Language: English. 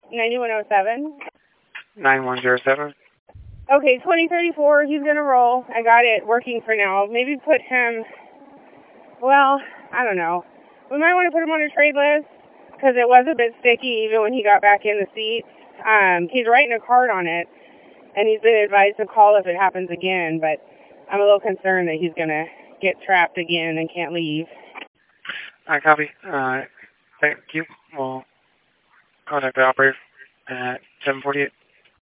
9107. 9107. Okay, 2034, he's going to roll. I got it working for now. Maybe put him, well, I don't know. We might want to put him on a trade list because it was a bit sticky even when he got back in the seat. He's writing a card on it, and he's been advised to call if it happens again, but I'm a little concerned that he's going to get trapped again and can't leave. I copy. Thank you. We'll contact the operator at 748.